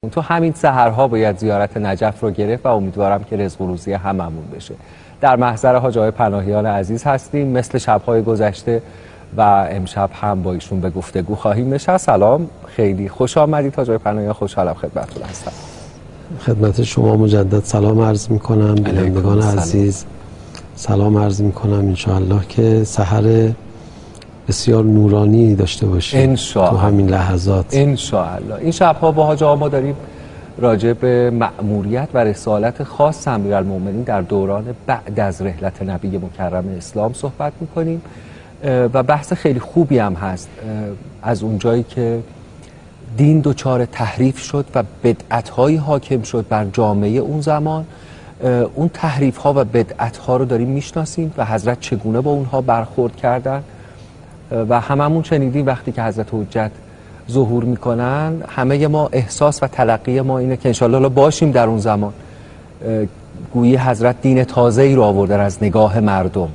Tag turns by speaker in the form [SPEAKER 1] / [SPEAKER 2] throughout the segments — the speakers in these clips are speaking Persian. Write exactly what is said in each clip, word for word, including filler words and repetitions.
[SPEAKER 1] تو همین سحرها باید زیارت نجف رو گرفت و امیدوارم که رزق و روزی هممون بشه. در محضر حاج آقای پناهیان عزیز هستیم مثل شب‌های گذشته و امشب هم با ایشون به گفتگو خواهیم نشست. سلام، خیلی خوش آمدید حاج آقای پناهیان، خوشحالم خدمتتون هستم.
[SPEAKER 2] خدمت شما مجدد سلام عرض می‌کنم، بینندگان عزیز سلام عرض می‌کنم. ان شاء الله که سحر بسیار نورانی داشته باشیم تو همین لحظات
[SPEAKER 1] ان شاء الله. این شب‌ها با حاج آقا ما داریم راجع به مأموریت و رسالت خاص امیرالمومنین در دوران بعد از رحلت نبی مکرم اسلام صحبت می‌کنیم و بحث خیلی خوبی هم هست. از اونجایی که دین دچار تحریف شد و بدعت‌هایی حاکم شد بر جامعه اون زمان، اون تحریف‌ها و بدعت‌ها رو داریم میشناسیم و حضرت چگونه با اونها برخورد کردن و هممون شنیدیم وقتی که حضرت حجت ظهور میکنن همه ما احساس و تلقی ما اینه که انشالله باشیم در اون زمان. گویی حضرت دین تازه‌ای رو آوردن از نگاه مردم.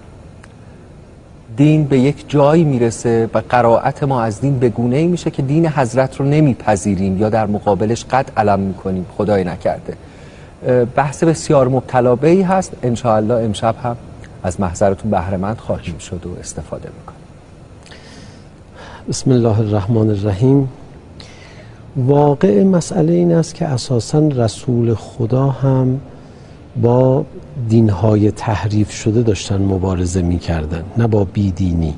[SPEAKER 1] دین به یک جایی میرسه و قرائت ما از دین به گونه‌ای میشه که دین حضرت رو نمیپذیریم یا در مقابلش قد علم میکنیم، خدای نکرده. بحث بسیار مبتلابه‌ای هست. انشاءالله امشب هم از محضرتون بهره‌مند خواهیم شد و استفاده میکنیم.
[SPEAKER 2] بسم الله الرحمن الرحیم. واقع مسئله این است که اساساً رسول خدا هم با دینهای تحریف شده داشتن مبارزه میکردن، نه با بیدینی.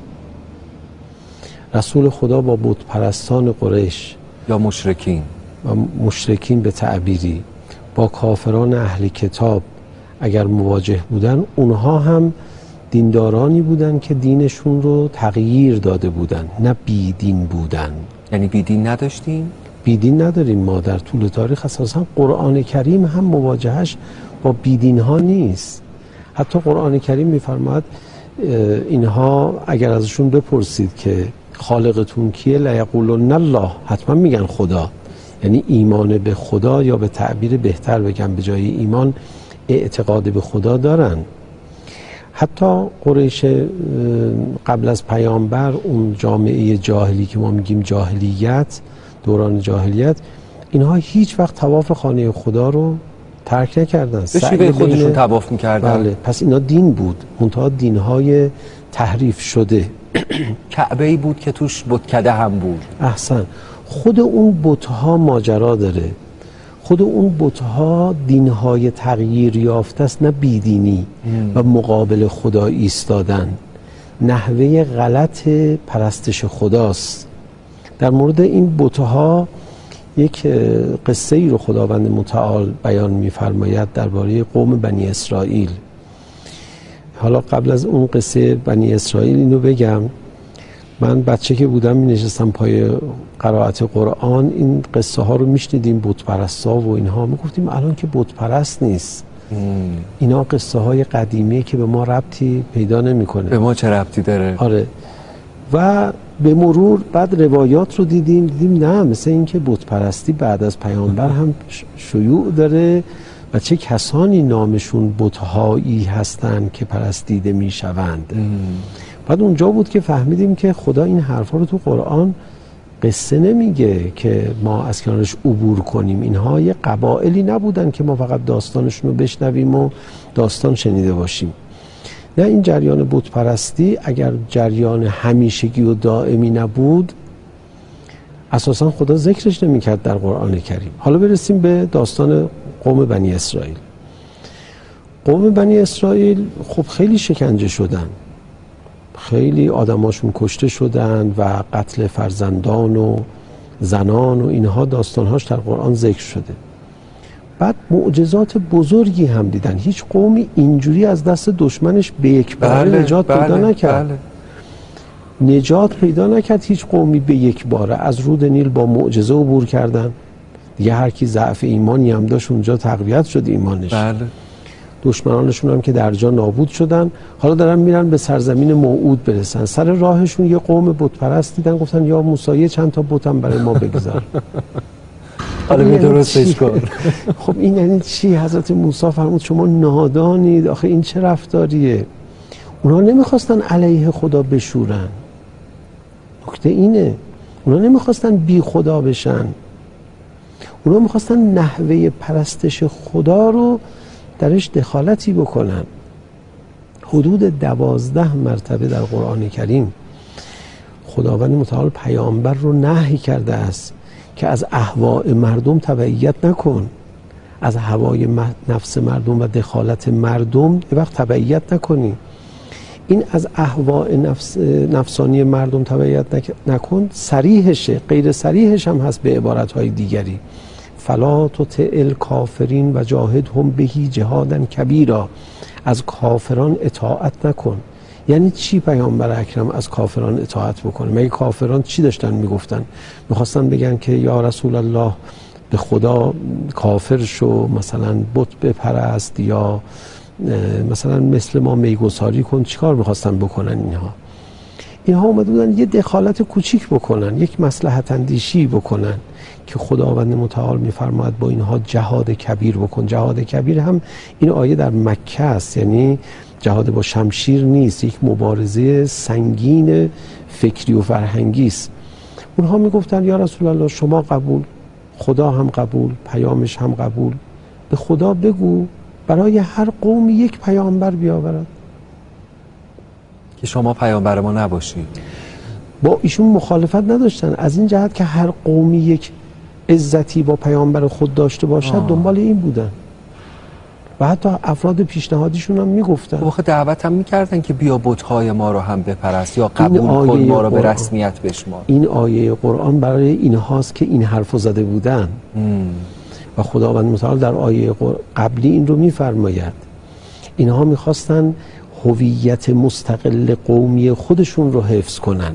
[SPEAKER 2] رسول خدا با بت پرستان قریش
[SPEAKER 1] یا مشرکین
[SPEAKER 2] و مشرکین به تعبیری با کافران اهل کتاب اگر مواجه بودن، اونها هم دیندارانی بودن که دینشون رو تغییر داده بودن، نه بیدین بودن.
[SPEAKER 1] یعنی بیدین نداشتیم؟
[SPEAKER 2] بیدین نداریم ما در طول تاریخ. اساسا قرآن کریم هم مواجهش با بیدین ها نیست. حتی قرآن کریم میفرماد اینها اگر ازشون بپرسید که خالقتون کیه لیقولن الله، حتما میگن خدا. یعنی ایمان به خدا، یا به تعبیر بهتر بگم به جای ایمان اعتقاد به خدا دارن. حتی قریش قبل از پیامبر، اون جامعه جاهلی که ما میگیم جاهلیت، دوران جاهلیت، اینها هیچ وقت طواف خانه خدا رو ترک نکردن،
[SPEAKER 1] به شیوه خودشون طواف میکردن.
[SPEAKER 2] بله، پس اینا دین بود، منتها دینهای تحریف شده.
[SPEAKER 1] کعبه‌ای بود که توش بتکده هم بود.
[SPEAKER 2] احسن. خود اون بتها ماجرا داره، خود اون بتها دینهای تغییر یافته است، نه بیدینی و مقابل خدا ایستادن. نحوه غلط پرستش خداست. در مورد این بتها یک قصه ای رو خداوند متعال بیان می‌فرماید درباره قوم بنی اسرائیل. حالا قبل از اون قصه بنی اسرائیل اینو بگم، من بچه که بودم می نشستم پای قرائت قرآن، این قصه ها رو میشنیدیم، بت پرستا و اینها، می گفتیم الان که بت پرست نیست. ام. اینا قصه های قدیمی که به ما ربطی پیدا نمیکنه.
[SPEAKER 1] به ما چه ربطی داره؟
[SPEAKER 2] آره. و به مرور بعد روایات رو دیدیم دیدیم نه، مثل این که بت پرستی بعد از پیامبر هم شیوع داره و چه کسانی نامشون بت‌هایی هستند که پرستیده میشوند. بعد اونجا بود که فهمیدیم که خدا این حرفا رو تو قرآن قصه نمیگه که ما از کنارش عبور کنیم. اینها یه قبایلی نبودن که ما فقط داستانشون رو بشنویم و داستان شنیده باشیم. نه، این جریان بت پرستی اگر جریان همیشگی و دائمی نبود، اساسا خدا ذکرش نمیکرد در قرآن کریم. حالا برسیم به داستان قوم بنی اسرائیل. قوم بنی اسرائیل خب خیلی شکنجه شدن، خیلی آدماشون کشته شدن و قتل فرزندان و زنان و اینها داستانهاش در قرآن ذکر شده. بعد معجزات بزرگی هم دیدن. هیچ قومی اینجوری از دست دشمنش به یک باره بله، نجات بله، پیدا نکرد. بله. نجات پیدا نکرد هیچ قومی به یک باره. از رود نیل با معجزه عبور کردن. دیگه هر کی ضعف ایمانی هم داشت اونجا تقویت شد ایمانش.
[SPEAKER 1] بله.
[SPEAKER 2] دشمنانشون هم که در جا نابود شدن، حالا دارن میرن به سرزمین موعود برسن. سر راهشون یه قوم بت پرست دیدن، گفتن یا موسی چند تا بتم برای ما بگذار.
[SPEAKER 1] حالا می درستش کن.
[SPEAKER 2] خب این یعنی چی؟ حضرت موسی فرمود شما نادانید، آخه این چه رفتاریه؟ اونا نمیخواستن علیه خدا بشورن. نکته اینه، اونا نمیخواستن بی خدا بشن. اونا میخواستن نحوه پرستش خدا رو درش دخالتی بکنن. حدود دوازده مرتبه در قرآن کریم خداوند متعال پیامبر رو نهی کرده است که از اهواء مردم تبعیت نکن، از هوای نفس مردم و دخالت مردم یه وقت تبعیت نکنی. این از اهواء نفس نفسانی مردم تبعیت نکن صریحشه، غیر صریحش هم هست به عبارتهای دیگری. فلا تطع الکافرین و جاهدهم بهی جهادا کبیرا، از کافران اطاعت نکن. یعنی چی پیامبر اکرم از کافران اطاعت بکنه؟ مگه کافران چی داشتن میگفتن؟ میخواستن بگن که یا رسول الله به خدا کافر شو، مثلا بت بپرست، یا مثلا مثل ما میگساری کن. چیکار میخواستن بکنن اینها؟ اینها اومده بودن یه دخالت کوچیک بکنن، یک مصلحت اندیشی بکنن که خداوند متعال میفرماید با اینها جهاد کبیر بکن. جهاد کبیر هم این آیه در مکه است، یعنی جهاد با شمشیر نیست، یک مبارزه سنگین فکری و فرهنگی است. اونها میگفتن یا رسول الله شما قبول، خدا هم قبول، پیامش هم قبول، به خدا بگو برای هر قوم یک پیامبر بیاورد
[SPEAKER 1] که شما پیامبر ما نباشید.
[SPEAKER 2] با ایشون مخالفت نداشتن از این جهت که هر قومی یک عزتی با پیامبر خود داشته باشد. آه. دنبال این بودن و حتی افراد پیشنهادیشون هم میگفتن.
[SPEAKER 1] واقعا دعوت هم میکردن که بیا بت‌های ما رو هم بپرست یا قبول کن ما رو به رسمیت بشمار.
[SPEAKER 2] این آیه قرآن برای اینهاست که این حرفو زده بودن. ام. و خداوند متعال در آیه قبلی این رو میفرماید. اینها میخواستن هویت مستقل قومی خودشون رو حفظ کنن.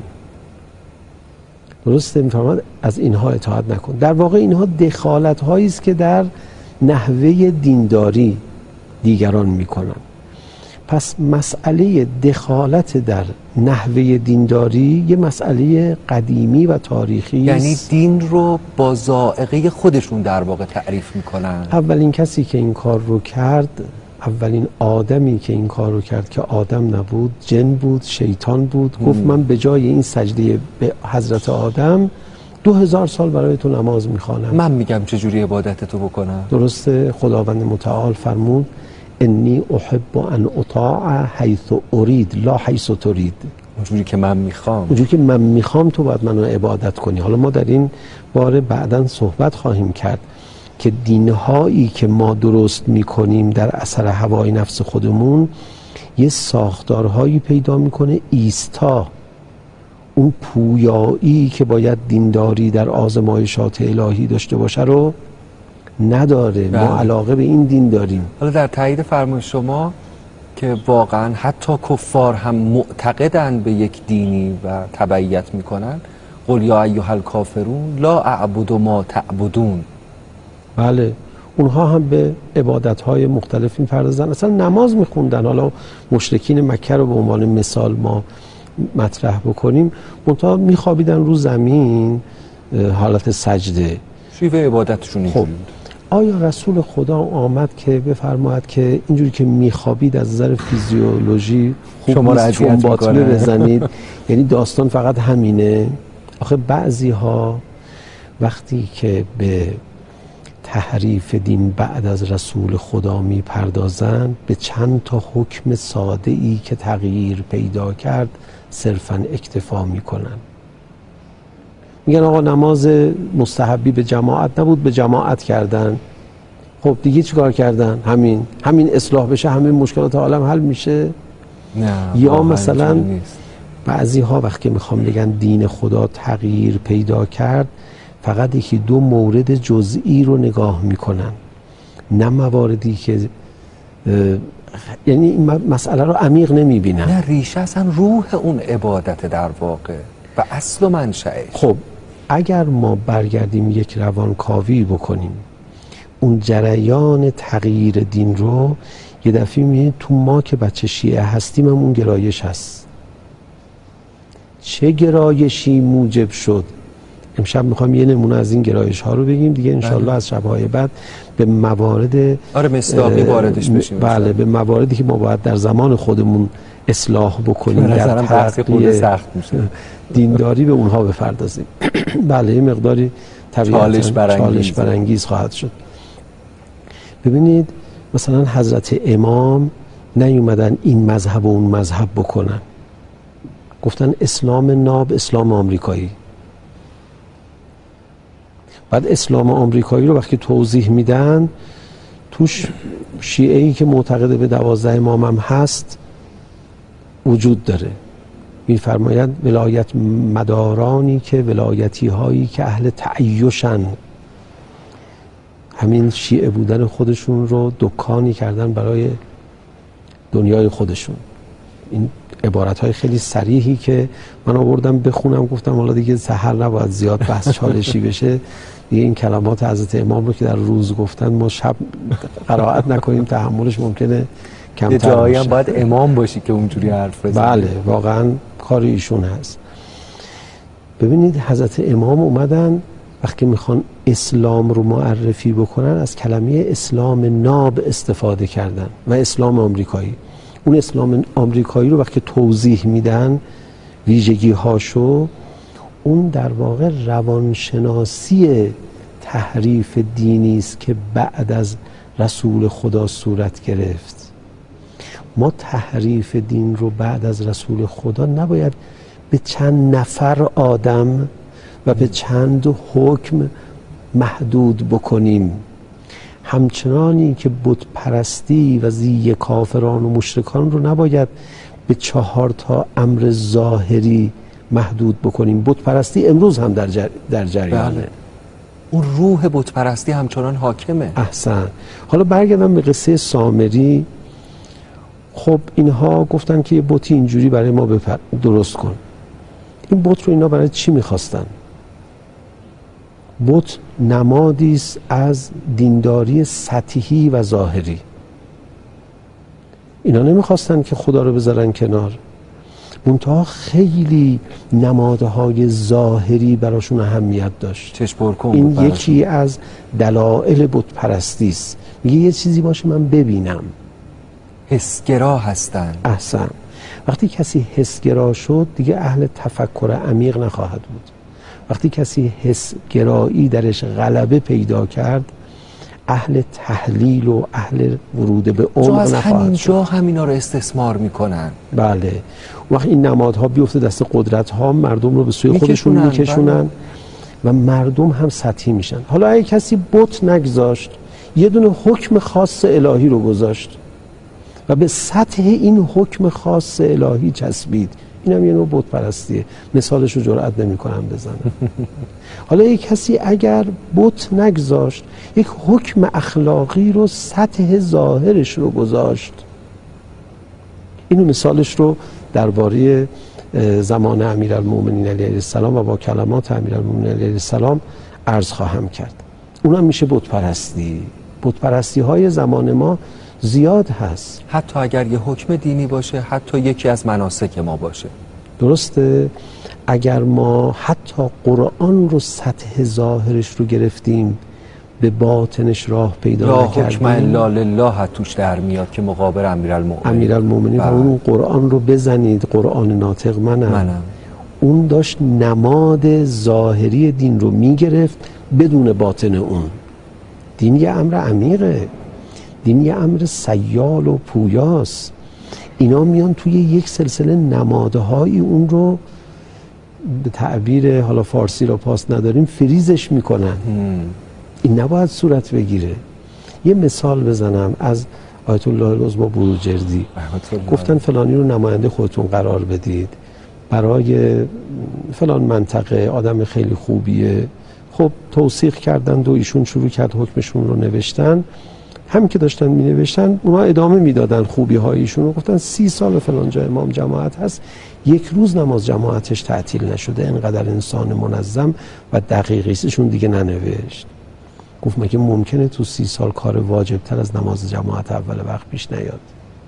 [SPEAKER 2] درسته؟ میفرماید از اینها اطاعت نکن. در واقع اینها دخالت هایی است که در نحوه دینداری دیگران میکنن. پس مسئله دخالت در نحوه دینداری یه مسئله قدیمی و تاریخی است.
[SPEAKER 1] یعنی دین رو با ذائقه خودشون در واقع تعریف میکنن.
[SPEAKER 2] اولین کسی که این کار رو کرد، اولین آدمی که این کار رو کرد که آدم نبود، جن بود، شیطان بود. گفت من به جای این سجده به حضرت آدم دو هزار سال برای تو نماز میخوانم.
[SPEAKER 1] من میگم چجوری عبادت تو بکنم.
[SPEAKER 2] درسته؟ خداوند متعال فرمود انی احب ان اطاع حیث ارید لا حیث ترید.
[SPEAKER 1] اونجوری که من میخوام،
[SPEAKER 2] اونجوری که من میخوام تو باید منو عبادت کنی. حالا ما در این باره بعداً صحبت خواهیم کرد که دینهایی که ما درست میکنیم در اثر هوای نفس خودمون یه ساختارهایی پیدا میکنه ایستا، اون پویایی که باید دینداری در آزمایشات الهی داشته باشه رو نداره. بله. ما علاقه به این دین داریم.
[SPEAKER 1] حالا در تایید فرمان شما که واقعا حتی کفار هم معتقدن به یک دینی و تبعیت میکنن، قل یا ایها الکافرون لا اعبد ما تعبدون.
[SPEAKER 2] بله، اونها هم به عبادت‌های مختلف می‌پردازن. اصلا نماز می‌خوندن. حالا مشرکین مکه رو به عنوان مثال ما مطرح بکنیم، منتها می‌خوابیدن رو زمین حالت سجده.
[SPEAKER 1] شیوه عبادتشون اینجوری بود.
[SPEAKER 2] آیا رسول خدا آمد که بفرماید که اینجوری که می‌خوابید از نظر فیزیولوژی خوب نیست چون باطنی بزنید؟ یعنی داستان فقط همینه؟ آخه بعضی‌ها وقتی که به تحریف دین بعد از رسول خدا می پردازن، به چند تا حکم ساده ای که تغییر پیدا کرد صرفاً اکتفا می کنن. میگن آقا نماز مستحبی به جماعت نبود، به جماعت کردن. خب دیگه چیکار کردن؟ همین همین اصلاح بشه همین مشکلات عالم حل میشه؟
[SPEAKER 1] نه.
[SPEAKER 2] یا مثلا بعضی ها وقتی میخوام بگن دین خدا تغییر پیدا کرد، فقط یکی دو مورد جزئی رو نگاه میکنن، نه مواردی که یعنی این مسئله رو عمیق نمیبینن.
[SPEAKER 1] نه، ریشه اصلا روح اون عبادت در واقع و اصل و منشأش.
[SPEAKER 2] خب اگر ما برگردیم یک روانکاوی بکنیم اون جریان تغییر دین رو، یه دفعه میبینید تو ما که بچه شیعه هستیم هم اون گرایش هست. چه گرایشی موجب شد؟ امشب میخوام یه نمونه از این گرایش ها رو بگیم دیگه، انشالله از شبهای بعد به موارد
[SPEAKER 1] آره مصداقی واردش بشیم.
[SPEAKER 2] بله، به مواردی که ما باید در زمان خودمون اصلاح بکنیم در ترقی
[SPEAKER 1] سخت میشه
[SPEAKER 2] دینداری به اونها بپردازیم. بله، یه مقداری
[SPEAKER 1] چالش برانگیز
[SPEAKER 2] چالش برانگیز خواهد شد. ببینید مثلا حضرت امام نیومدن این مذهب و اون مذهب بکنن، گفتن اسلام ناب، اسلام آمریکایی. بعد اسلام آمریکایی رو وقتی توضیح میدن توش شیعه‌ای که معتقد به دوازده امام هم هست وجود داره. میفرماید ولایت مدارانی که ولایتی هایی که اهل تعیشن، همین شیعه بودن خودشون رو دکانی کردن برای دنیای خودشون. این عبارت های خیلی صریحی که من آوردم بخونم، گفتم حالا دیگه سحر نباید زیاد بحث چالشی بشه، دیگه این کلمات حضرت امام رو که در روز گفتن ما شب قرائت نکنیم، تحملش ممکنه کمتر باشه.
[SPEAKER 1] جایی هم باید امام باشی که اونجوری حرف بزنی.
[SPEAKER 2] بله واقعا کار ایشون هست. ببینید حضرت امام اومدن وقتی میخوان اسلام رو معرفی بکنن از کلمه اسلام ناب استفاده کردن و اسلام آمریکایی. اون اسلام آمریکایی رو وقتی توضیح میدن ویژگی هاشو، اون در واقع روانشناسی تحریف دینی است که بعد از رسول خدا صورت گرفت. ما تحریف دین رو بعد از رسول خدا نباید به چند نفر آدم و به چند حکم محدود بکنیم. همچنانی که بت پرستی و زی کافران و مشرکان رو نباید به چهار تا امر ظاهری محدود بکنیم. بت پرستی امروز هم در جر... در جریانه.
[SPEAKER 1] بله. اون روح بت پرستی همچنان حاکمه.
[SPEAKER 2] احسن. حالا برگردم به قصه سامری. خب اینها گفتن که یه بتی اینجوری برای ما بپر... درست کن. این بت رو اینا برای چی میخواستن؟ بت نمادی است از دینداری سطحی و ظاهری. اینا نمیخواستن که خدا رو بذارن کنار، منتها خیلی نمادهای ظاهری براشون اهمیت داشت.
[SPEAKER 1] چشم پر کن.
[SPEAKER 2] این یکی از دلایل بت پرستی است. میگه یه چیزی باشه من ببینم.
[SPEAKER 1] حسگرا هستن.
[SPEAKER 2] احسن. وقتی کسی حسگرا شد دیگه اهل تفکر عمیق نخواهد بود. وقتی کسی حسگرایی درش غلبه پیدا کرد اهل تحلیل و اهل ورود به عمق نخواهد شد.
[SPEAKER 1] همین جا همینا رو استثمار میکنن.
[SPEAKER 2] بله. وقتی این نمادها بیفته دست قدرت ها مردم رو به سوی خودشون میکشونن و مردم هم سطحی میشن. حالا اگه کسی بت نگذاشت یه دونه حکم خاص الهی رو گذاشت و به سطح این حکم خاص الهی چسبید، این هم یه نوع بت پرستیه. مثالش رو جرئت نمی کنم بزنم. حالا یک کسی اگر بت نگذاشت یک حکم اخلاقی رو سطح ظاهرش رو گذاشت، اینو مثالش رو درباره زمان امیرالمومنین علیه السلام و با کلمات امیرالمومنین علیه السلام عرض خواهم کرد. اونم میشه بت پرستی. بت پرستی های زمان ما زیاد هست،
[SPEAKER 1] حتی اگر یه حکم دینی باشه، حتی یکی از مناسک ما باشه.
[SPEAKER 2] درسته. اگر ما حتی قرآن رو سطح ظاهرش رو گرفتیم به باطنش راه پیدا نکردیم،
[SPEAKER 1] یا حکم الا لله توش در میاد که مقابل امیرالمومنین
[SPEAKER 2] امیرالمومنین و اون قرآن رو بزنید، قرآن ناطق منم.
[SPEAKER 1] منم
[SPEAKER 2] اون داشت نماد ظاهری دین رو میگرفت بدون باطن اون. دین یه امر عمیقه، دین یه امر سیال و پویاست. اینا میان توی یک سلسله نمادهای اون رو به تعبیر حالا فارسی رو پاس نداریم فریزش میکنن. هم. این نباید صورت بگیره. یه مثال بزنم از آیت الله العظمی بروجردی. گفتن فلانی رو نماینده خودتون قرار بدید برای فلان منطقه، آدم خیلی خوبیه. خب توثیق کردن و ایشون شروع کرد حکمشون رو نوشتن. هم که داشتن می نوشتن اونا ادامه میدادن خوبی هایشون رو. گفتن سی سال فلان جا امام جماعت هست، یک روز نماز جماعتش تعطیل نشده، انقدر انسان منظم و دقیقیستشون دیگه ننوشت. گفت مگه ممکنه تو سی سال کار واجب تر از نماز جماعت اول وقت پیش نیاد؟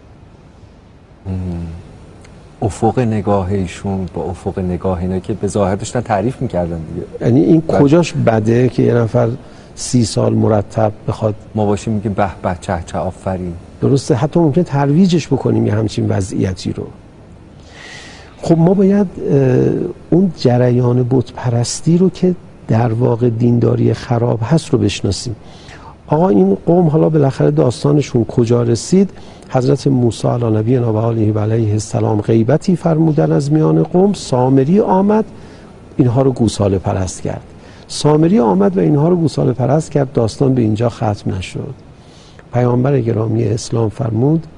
[SPEAKER 1] افق نگاه ایشون با افق نگاه اینا که به ظاهر داشتن تعریف میکردن دیگه.
[SPEAKER 2] یعنی این بله. کجاش بده که یه نفر سی سال مرتب بخواد
[SPEAKER 1] ما باشیم میگیم به به چه چه آفرین.
[SPEAKER 2] درسته. حتی ممکنه ترویجش بکنیم یه همچین وضعیتی رو. خب ما باید اون جریان بت پرستی رو که در واقع دینداری خراب هست رو بشناسیم. آقا این قوم حالا بالاخره داستانشون کجا رسید؟ حضرت موسی علی نبینا و آله و علیه السلام غیبتی فرمودن از میان قوم. سامری آمد اینها رو گوساله پرست کرد. سامری آمد و اینها رو گوساله پرست کرد. داستان به اینجا ختم نشد. پیامبر گرامی اسلام فرمود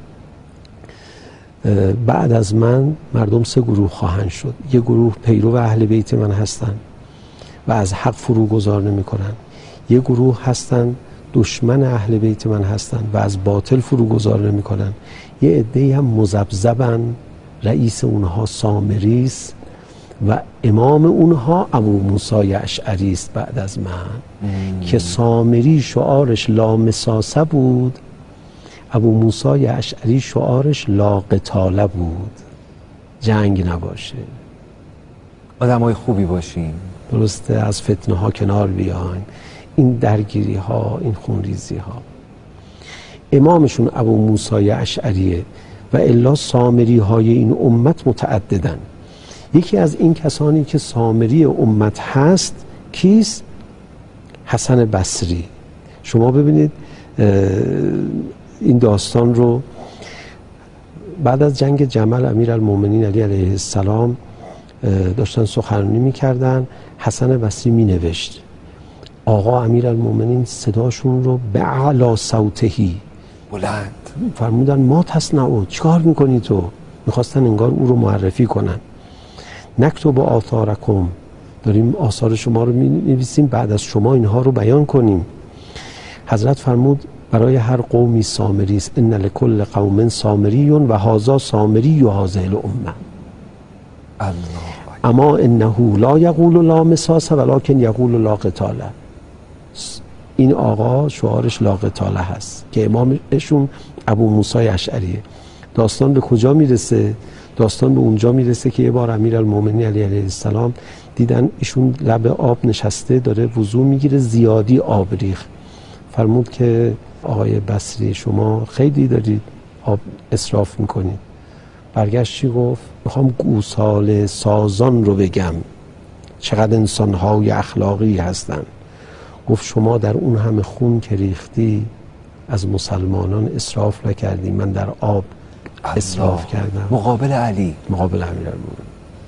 [SPEAKER 2] بعد از من مردم سه گروه خواهند شد. یک گروه پیرو اهل بیت من هستند و از حق فروگذار نمی کنن. یک گروه هستند دشمن اهل بیت من هستند و از باطل فروگذار نمی کنن. یه عده‌ای هم مذبذبن، رئیس اونها سامری است و امام اونها ابو موسی اشعری است بعد از من. مم. که سامری شعارش لا مساسه بود، ابو موسی اشعری شعارش لا قتاله بود، جنگ نباشه،
[SPEAKER 1] آدمای خوبی باشیم،
[SPEAKER 2] درسته، از فتنه ها کنار بیایم، این درگیری ها، این خونریزی ها. امامشون ابو موسی اشعریه و الا سامری های این امت متعددن. یکی از این کسانی که سامری امت هست کیست؟ حسن بصری. شما ببینید این داستان رو بعد از جنگ جمل امیرالمومنین علی علیه السلام داشتن سخنرانی می‌کردن. حسن بصری می‌نوشت آقا امیرالمومنین صداشون رو به اعلی صوتهی
[SPEAKER 1] بلند
[SPEAKER 2] فرمودن ما تصنعوا، چیکار می‌کنی تو؟ می‌خواستن انگار او رو معرفی کنن. نکتب آثارکم، داریم آثار شما رو می‌نویسیم، بعد از شما اینها رو بیان کنیم. حضرت فرمود برای هر قومی سامری است، ان لکل قوم سامری و هذا سامری و هذه الامه.
[SPEAKER 1] الله
[SPEAKER 2] اما انه لا یقول لا مساس ولکن یقول لا قتاله. این آقا شعارش لا قتاله هست که امامشون ابو موسی اشعریه. داستان به کجا میرسه؟ داستان به اونجا میرسه که یه بار امیرالمومنین علی علیه السلام دیدن ایشون لب آب نشسته داره وضو میگیره، زیادی آب ریخت. فرمود که آقای بصری شما خیلی دارید آب اسراف میکنید. برگشت چی گفت؟ میخوام گوساله سازان رو بگم چقدر انسانهای اخلاقی هستن. گفت شما در اون همه خون که ریختی از مسلمانان اسراف نکردی، من در آب اسراف کردم.
[SPEAKER 1] مقابل علی،
[SPEAKER 2] مقابل امیرالمومنین.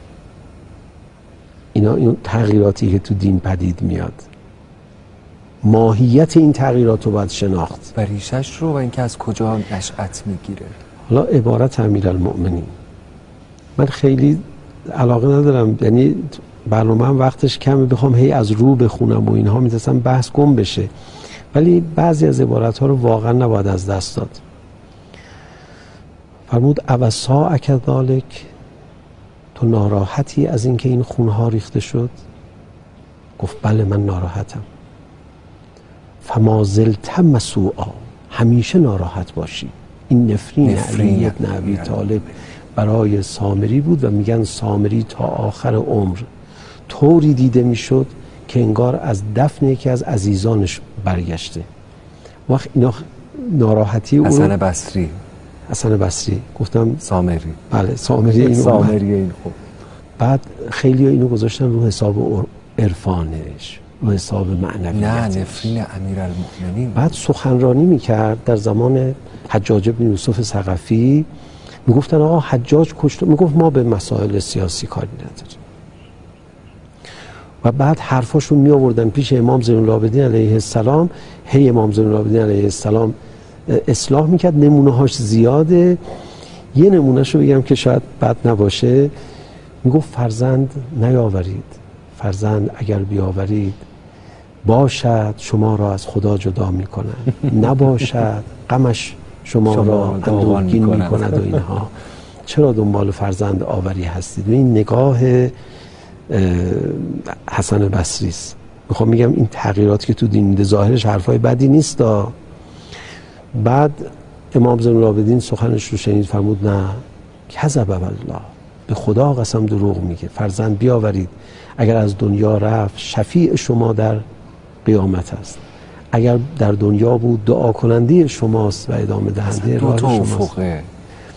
[SPEAKER 2] اینا این تغییراتی که تو دین پدید میاد، ماهیت این تغییرات رو باید شناخت
[SPEAKER 1] و ریشش رو و اینکه از کجا نشأت میگیره.
[SPEAKER 2] حالا عبارت امیرالمؤمنین من خیلی علاقه ندارم، یعنی برنامه هم وقتش کمه بخوام هی از رو بخونم و اینها، میتونم بحث گم بشه، ولی بعضی از عبارت ها رو واقعا نباید از دست داد. فرمود اوسا ذالک، تو ناراحتی از اینکه این خونها ریخته شد؟ گفت بله من ناراحتم. فما زلت مسوعا، همیشه ناراحت باشی. این نفرین علی ابن ابی طالب برای سامری بود و میگن سامری تا آخر عمر طوری دیده میشد که انگار از دفن یکی از عزیزانش برگشته. وقت اینا ناراحتی او
[SPEAKER 1] حسن بصری
[SPEAKER 2] حسن بصری گفتم
[SPEAKER 1] سامری،
[SPEAKER 2] بله سامری این
[SPEAKER 1] سامری این خوب.
[SPEAKER 2] بعد خیلی اینو گذاشتن رو حساب عرفانش، رو حساب معنویتش.
[SPEAKER 1] نه نفرین امیرالمؤمنین.
[SPEAKER 2] بعد سخنرانی میکرد در زمان حجاج بن یوسف ثقفی، میگفتن آقا حجاج کشته، میگفت ما به مسائل سیاسی کاری نداریم. و بعد حرفاشون می آوردن پیش امام زین العابدین علیه السلام، هی امام زین العابدین علیه السلام اصلاح میکرد. نمونه هاش زیاده، یه نمونهشو بگم که شاید بد نباشه. میگفت فرزند نیاورید، فرزند اگر بیاورید باشد شما را از خدا جدا میکنند، نباشد غمش شما, شما را اندوهگین میکند و اینها. چرا دنبال فرزند آوری هستید؟ و این نگاه حسن بصری است. میخوام میگم این تغییراتی که تو دین میده ظاهرش حرفای بدی نیست دا. بعد امام زین العابدین سخنش رو شنید، فرمود نه کذب الله، به خدا قسم دروغ میگه. فرزند بیاورید، اگر از دنیا رفت شفیع شما در قیامت است، اگر در دنیا بود دعا کننده شماست و ادامه دهنده راه شماست.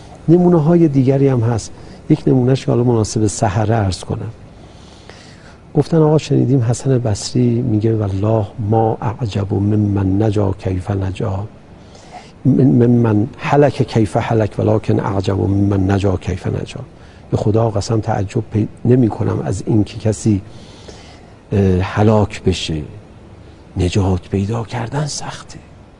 [SPEAKER 2] نمونه های دیگری هم هست. یک نمونهش که حالا مناسب سحره عرض کنم. گفتن آقا شنیدیم حسن بصری میگه والله ما اعجب ممن نجا کیف نجا، ممن هلک کیف هلک ولکن اعجب ممن نجا کیف نجا. به خدا قسم تعجب نمی کنم از این که کسی هلاک بشه، نجات پیدا کردن سخته.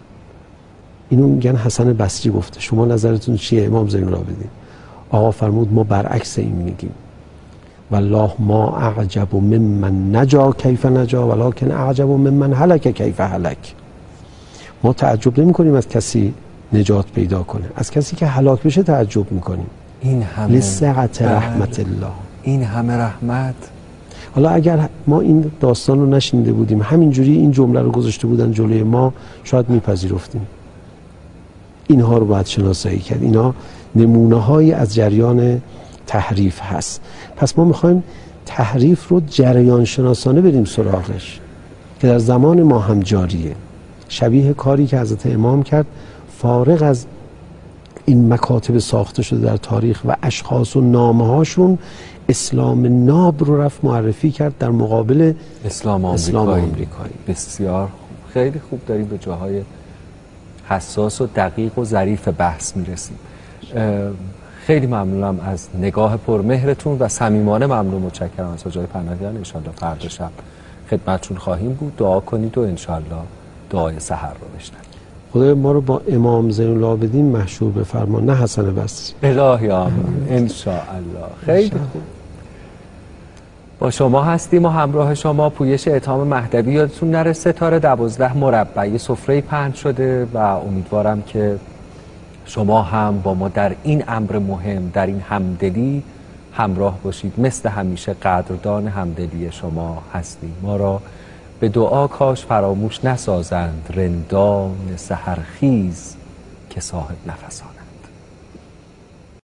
[SPEAKER 2] اینو میگن حسن بصری گفته. شما نظرتون چیه امام زین العابدین؟ آقا فرمود ما برعکس این میگیم، والله ما اعجب ممن نجا کیف نجا ولکن اعجب ممن هلک کیف هلک. ما تعجب نمی کنیم از کسی نجات پیدا کنه، از کسی که هلاک بشه تعجب میکنیم.
[SPEAKER 1] این همه
[SPEAKER 2] لسعت رحمت الله،
[SPEAKER 1] این همه رحمت.
[SPEAKER 2] حالا اگر ما این داستان رو نشنیده بودیم، همینجوری این جمله رو گذاشته بودن جلوی ما، شاید میپذیرفتیم. اینها رو باید شناسایی کرد. اینا نمونه هایی از جریان تحریف هست. پس ما میخوایم تحریف رو جریان شناسانه بریم سراغش که در زمان ما هم جاریه. شبیه کاری که حضرت امام کرد، فارغ از این مکاتب ساخته شده در تاریخ و اشخاص و نامه هاشون، اسلام ناب رو رفت معرفی کرد در مقابل
[SPEAKER 1] اسلام آمریکایی. آمریکایی. بسیار خوب. خیلی خوب داریم به جاهای حساس و دقیق و ظریف بحث میرسیم. خیلی ممنونم از نگاه پرمهرتون و صمیمانه ممنون متشکرم از حاج آقای پناهیان. انشالله فردا شب خدمتتون خواهیم بود. دعا کنید و انشالله دعای سحر رو بشنوید. خدای
[SPEAKER 2] ما رو با امام زین العابدین محشور بفرما، نه حسن بصری.
[SPEAKER 1] الهی آمین. انشالله. خیلی خوب. با شما هستیم و همراه شما پویش اتهام مهدوی. یادتون نره ستاره دوازده مربع سفره پهن شده و امیدوارم که شما هم با ما در این امر مهم، در این همدلی همراه باشید. مثل همیشه قدردان همدلی شما هستیم. ما را به دعا کاش فراموش نسازند رندان سحرخیز که صاحب نفسانند.